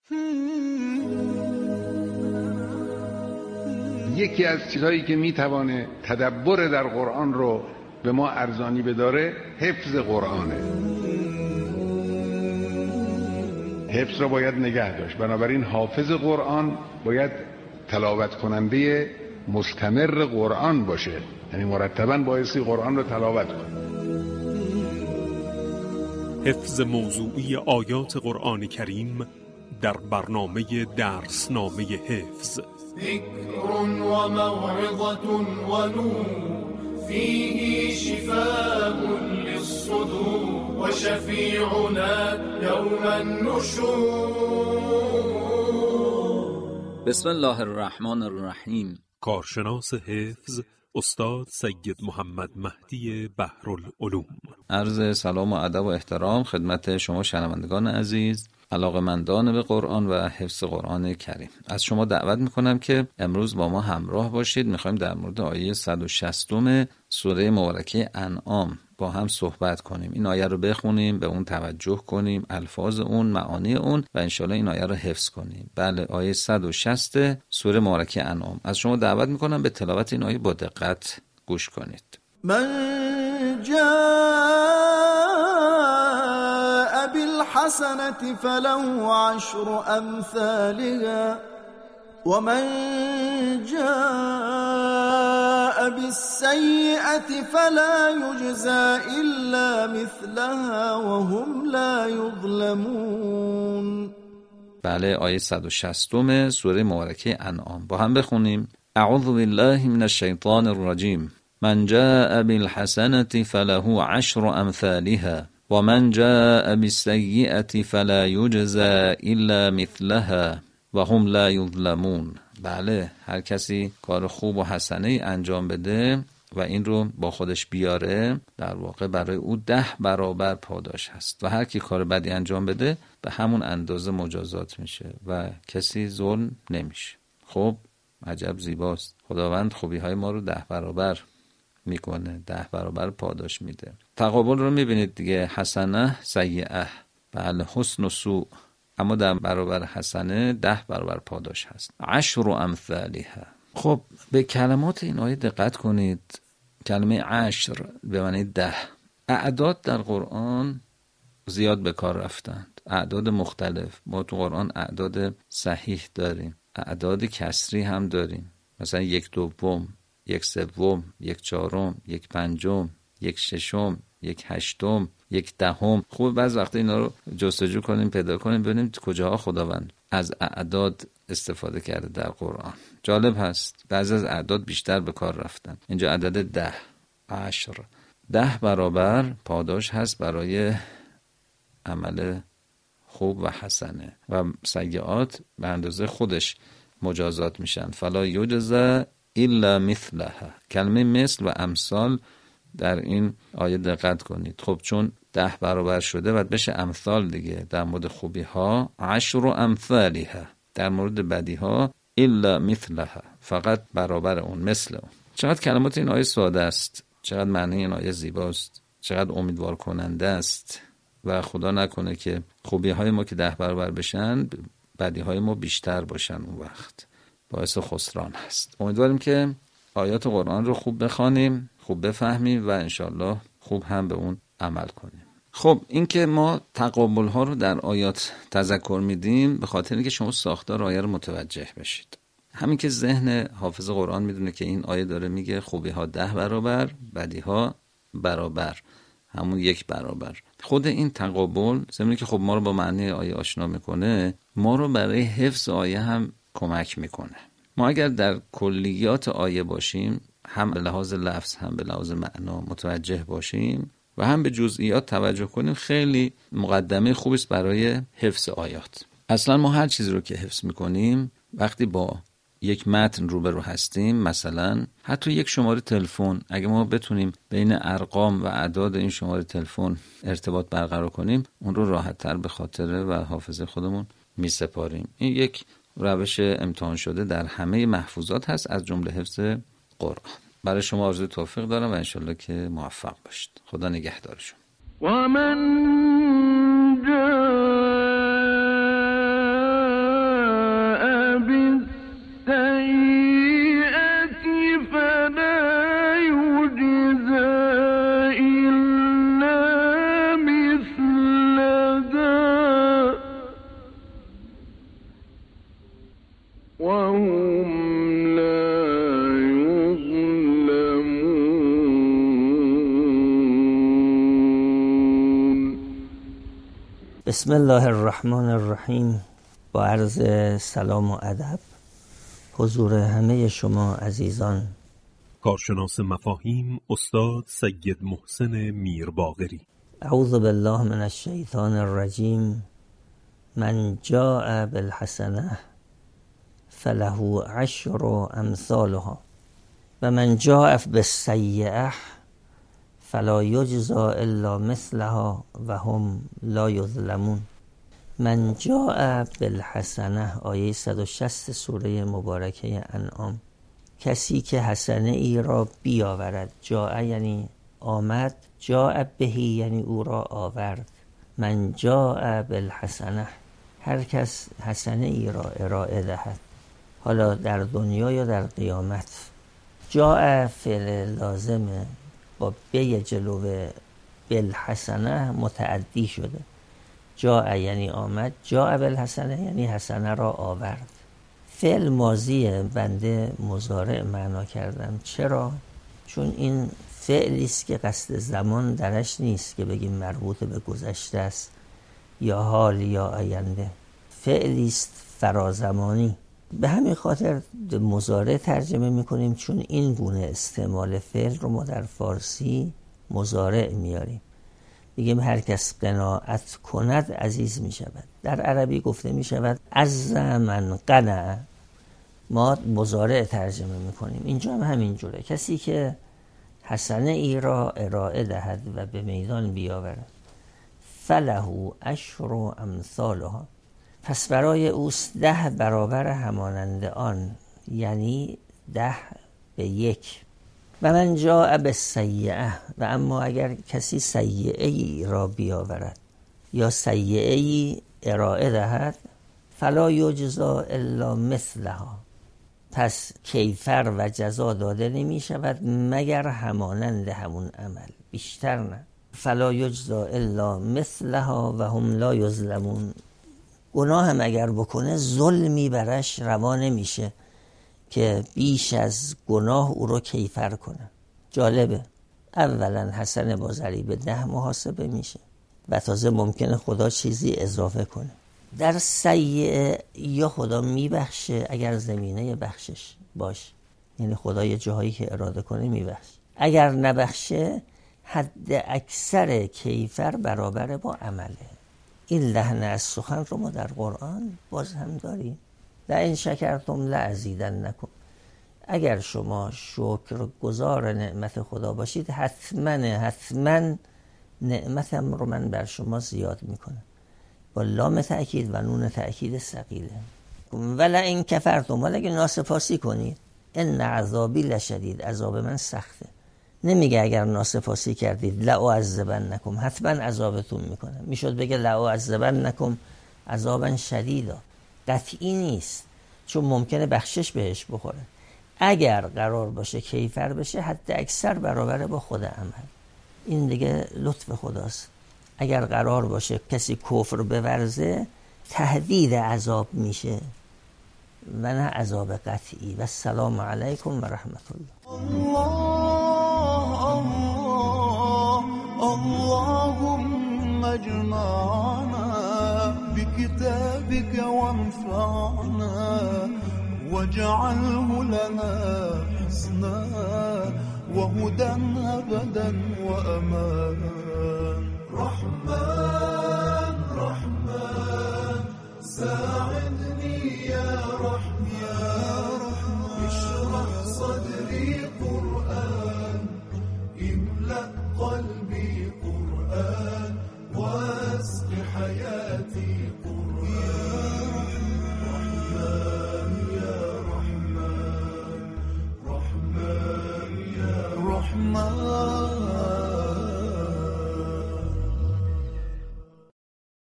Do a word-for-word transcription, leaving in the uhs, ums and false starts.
یکی از چیزهایی که میتوانه تدبر در قرآن رو به ما ارزانی بداره حفظ قرآنه. حفظ رو باید نگه داشت. بنابراین حافظ قرآن باید تلاوت کننده مستمر قرآن باشه، یعنی مرتباً بایستی قرآن رو تلاوت کنه. حفظ موضوعی آیات قرآن کریم در برنامه درسنامه حفظ. ذکر و موعظة و نور فیه شفاء للصدور و شفیعنا یوم النشور. بسم الله الرحمن الرحیم. کارشناس حفظ استاد سید محمد مهدی بحرالعلوم. عرض سلام و ادب و احترام خدمت شما شنوندگان عزیز، علاقه‌مندان به قرآن و حفظ قرآن کریم. از شما دعوت میکنم که امروز با ما همراه باشید. میخوایم در مورد آیه صد و شصت سوره مبارکه انعام با هم صحبت کنیم. این آیه رو بخونیم، به اون توجه کنیم، الفاظ اون، معانی اون و انشالله این آیه رو حفظ کنیم. بله، آیه صد و شصت سوره مبارکه انعام. از شما دعوت میکنم به تلاوت این آیه با دقت گوش کنید. من جاء بالحسنة فله عشر أمثالها ومن جاء بالسيئة فلا يجزى إلا مثلها وهم لا يظلمون. بله، آیه صد و شصت سوره مبارکه انعام با هم بخونیم. اعوذ بالله من الشیطان الرجیم. من جاء بالحسنة فله عشر امثالها ومن جاء بالسیئة فلا یجزى الا مثلها وهم لا یظلمون. بله، هر کسی کار خوب و حسنه انجام بده و این رو با خودش بیاره، در واقع برای او ده برابر پاداش هست و هر کی کار بدی انجام بده به همون اندازه مجازات میشه و کسی ظلم نمیشه. خب عجب زیباست. خداوند خوبی های ما رو ده برابر میکنه، ده برابر پاداش میده. تقابل رو میبینید دیگه، حسنه سیئه. بله، حسن و سوء، اما در برابر حسنه ده برابر پاداش هست. عشر امثالها. خب به کلمات این آیه دقت کنید. کلمه عشر به معنی ده. اعداد در قرآن زیاد به کار رفتند، اعداد مختلف. ما تو قرآن اعداد صحیح داریم، اعداد کسری هم داریم، مثلا یک دوم، یک سوم، یک چهارم، یک پنجم، یک ششم، یک هشتم، یک دهم. خوب بعض وقتا اینا رو جستجو کنیم، پیدا کنیم، ببینیم کجاها خداوند از اعداد استفاده کرده در قرآن. جالب هست، بعضی از اعداد بیشتر به کار رفتن. اینجا عدد ده، عشر، ده برابر پاداش هست برای عمل خوب و حسنه و سیئات به اندازه خودش مجازات میشن. فلا یجزى الا مثلها. کلمه مثل و امثال در این آیه دقت کنید. خب چون ده برابر شده باید بشه امثال دیگه. در مورد خوبی ها عشر امثالها، در مورد بدی ها الا مثلها، فقط برابر اون، مثل اون. چقدر کلمات این آیه ساده است، چقدر معنی این آیه زیباست، چقدر امیدوار کننده است و خدا نکنه که خوبی های ما که ده برابر بشن بدی های ما بیشتر باشن، اون وقت باعث خسران هست. امیدواریم که آیات قرآن رو خوب بخوانیم، خوب بفهمیم و انشالله خوب هم به اون عمل کنیم. خب این که ما تقابل ها رو در آیات تذکر میدیم به خاطر اینکه شما ساختار آیه رو متوجه بشید. همین که ذهن حافظ قرآن میدونه که این آیه داره میگه خوبی ها ده برابر، بدی ها برابر، همون یک برابر. خود این تقابل زمینی که خب ما رو با معنی آیه آشنا میکنه، ما رو برای حفظ آیه هم کمک میکنه. ما اگر در کلیات آیه باشیم، هم به لحاظ لفظ هم به لحاظ معنا متوجه باشیم و هم به جزئیات توجه کنیم، خیلی مقدمه خوبی است برای حفظ آیات. اصلا ما هر چیزی رو که حفظ میکنیم، وقتی با یک متن روبرو هستیم، مثلا حتی یک شماره تلفن، اگه ما بتونیم بین ارقام و اعداد این شماره تلفن ارتباط برقرار کنیم، اون رو راحت تر به خاطره و حافظه خودمون میسپاریم. این یک روش امتحان شده در همه محفوظات هست، از جمله حفظ قرآن. برای شما آرزوی توفیق دارم و انشالله که موفق باشید. خدا نگهدارشون. و من جاء وهم لا يظلمون. بسم الله الرحمن الرحیم. با عرض سلام و ادب حضور همه شما عزیزان. کارشناس مفاهیم استاد سید محسن میرباقری. اعوذ بالله من الشیطان الرجیم. من جاء بالحسنه فله عشر امثالها و من جاء بالسیئه فلا یجزى الا مثلها و هم لا یظلمون. من جاء بالحسنه، آیه صد و شصت سوره مبارکه انعام. کسی که حسنه ای را بیاورد. جاء یعنی آمد، جاء بهی یعنی او را آورد. من جاء بالحسنه، هر کس حسنه ای را ارائه دهد، حالا در دنیا یا در قیامت. جاء فعل لازمه با بی جلوه بالحسنه متعدی شده. جاء یعنی آمد، جاء بالحسنه یعنی حسنه را آورد. فعل ماضیه، بنده مضارع معنا کردم. چرا؟ چون این فعلی است که قصد زمان درش نیست که بگیم مربوط به گذشته است یا حال یا آینده. فعلی است فرازمانی. به همین خاطر مضارع ترجمه میکنیم، چون این گونه استعمال فعل رو ما در فارسی مضارع میاریم. بگیم هر کس قناعت کند عزیز می شود. در عربی گفته می شود عز من قنع. ما مضارع ترجمه می کنیم. اینجا هم همین جوره. کسی که حسنه ای را ارائه دهد و به میدان بیاورد، فله عشر امثالها، پس برای اوست ده برابر همانند آن، یعنی ده به یک. و من جاء بالسیئه، و اما اگر کسی سیئه ای را بیاورد یا سیئه ای ارائه دهد، فلا یجزی الا مثلها، پس کیفر و جزا داده نمی شود مگر همانند همون عمل، بیشتر نه. فلا یجزی الا مثلها و هم لا یظلمون. گناه هم اگر بکنه ظلمی برش روا نمیشه که بیش از گناه او رو کیفر کنه. جالبه، اولا حسنه با ضریب ده محاسبه میشه و تازه ممکنه خدا چیزی اضافه کنه. در سیئه یا خدا میبخشه اگر زمینه بخشش باشه، یعنی خدا یه جاهایی که اراده کنه میبخشه. اگر نبخشه حد اکثر کیفر برابر با عمله. این لحن از سخن رو ما در قرآن باز هم داریم. لئن شکرتم لازیدنکم. اگر شما شکر گزار نعمت خدا باشید، حتما حتما نعمتم رو من بر شما زیاد میکنم. با لام تأکید و نون تأکید ثقیله. ولئن کفرتم، ولی اگه ناسپاسی کنید، ان عذابی لشدید، عذاب من سخته. نمیگه اگر ناسپاسی کردید لأعذبنکم، حتما عذابتون میکنم. میشد بگه لأعذبنکم عذابا شدیدا، قطعی نیست، چون ممکنه بخشش بهش بخوره. اگر قرار باشه کیفر بشه، حد اکثر برابر با خود عمل. این دیگه لطف خداست. اگر قرار باشه کسی کفر بورزه، تهدید عذاب میشه و نه عذاب قطعی. و السلام علیکم و رحمت الله. اللهم اجمعنا بكتابك وانفعنا واجعله لنا حسنا وهدى أبدا وأمان. رحمن رحمن ساعدني يا رحمن، اشرح صدري قرآن، املأ قلبي قرآن، واسق حياتي قرآن.